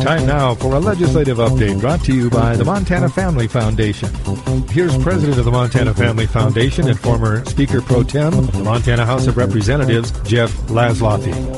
Time now for a legislative update brought to you by the Montana Family Foundation. Here's President of the Montana Family Foundation and former Speaker Pro Tem of the Montana House of Representatives, Jeff Laszloffy.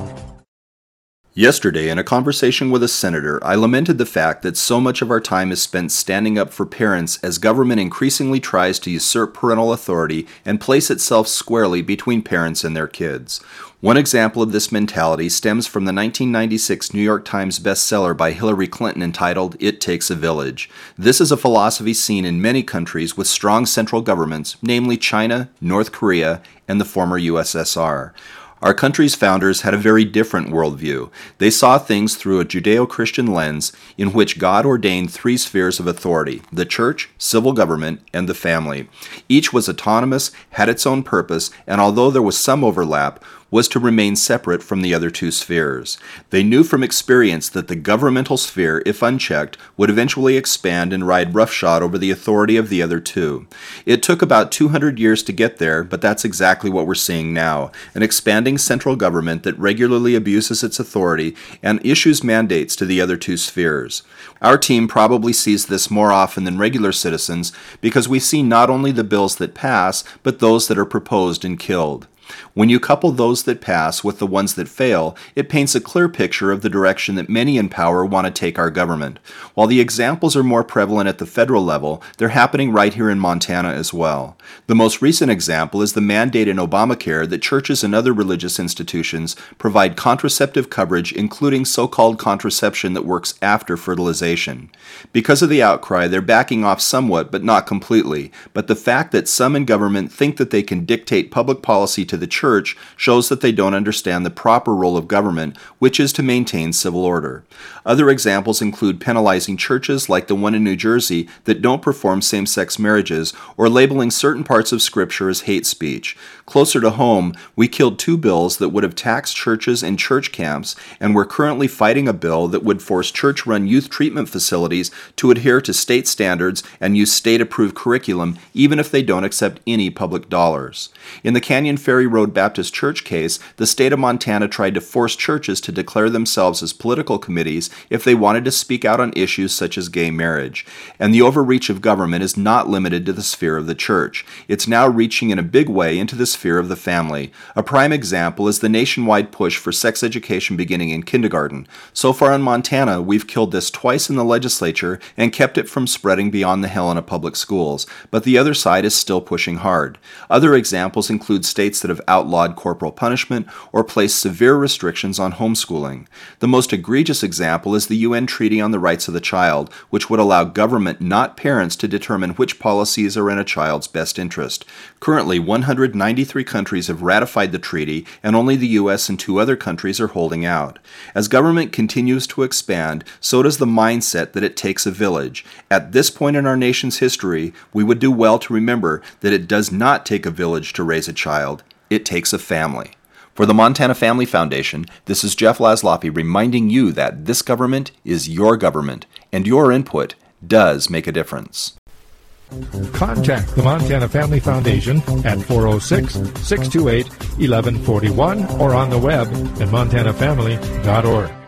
Yesterday, in a conversation with a senator, I lamented the fact that so much of our time is spent standing up for parents as government increasingly tries to usurp parental authority and place itself squarely between parents and their kids. One example of this mentality stems from the 1996 New York Times bestseller by Hillary Clinton entitled, "It Takes a Village." This is a philosophy seen in many countries with strong central governments, namely China, North Korea, and the former USSR. Our country's founders had a very different worldview. They saw things through a Judeo-Christian lens in which God ordained three spheres of authority: the church, civil government, and the family. Each was autonomous, had its own purpose, and although there was some overlap, was to remain separate from the other two spheres. They knew from experience that the governmental sphere, if unchecked, would eventually expand and ride roughshod over the authority of the other two. It took about 200 years to get there, but that's exactly what we're seeing now: an expanding central government that regularly abuses its authority and issues mandates to the other two spheres. Our team probably sees this more often than regular citizens because we see not only the bills that pass, but those that are proposed and killed. When you couple those that pass with the ones that fail, it paints a clear picture of the direction that many in power want to take our government. While the examples are more prevalent at the federal level, they're happening right here in Montana as well. The most recent example is the mandate in Obamacare that churches and other religious institutions provide contraceptive coverage, including so-called contraception that works after fertilization. Because of the outcry, they're backing off somewhat, but not completely. But the fact that some in government think that they can dictate public policy to the church shows that they don't understand the proper role of government, which is to maintain civil order. Other examples include penalizing churches like the one in New Jersey that don't perform same-sex marriages, or labeling certain parts of Scripture as hate speech. Closer to home, we killed two bills that would have taxed churches and church camps, and we're currently fighting a bill that would force church-run youth treatment facilities to adhere to state standards and use state-approved curriculum, even if they don't accept any public dollars. In the Canyon Ferry Road Baptist Church case, the state of Montana tried to force churches to declare themselves as political committees if they wanted to speak out on issues such as gay marriage. And the overreach of government is not limited to the sphere of the church. It's now reaching in a big way into the sphere of the family. A prime example is the nationwide push for sex education beginning in kindergarten. So far in Montana, we've killed this twice in the legislature and kept it from spreading beyond the Helena public schools. But the other side is still pushing hard. Other examples include states that have outlawed corporal punishment or placed severe restrictions on homeschooling. The most egregious example is the UN Treaty on the Rights of the Child, which would allow government, not parents, to determine which policies are in a child's best interest. Currently, 193 countries have ratified the treaty, and only the U.S. and two other countries are holding out. As government continues to expand, so does the mindset that it takes a village. At this point in our nation's history, we would do well to remember that it does not take a village to raise a child. It takes a family. For the Montana Family Foundation, this is Jeff Laszloffy reminding you that this government is your government, and your input does make a difference. Contact the Montana Family Foundation at 406-628-1141 or on the web at montanafamily.org.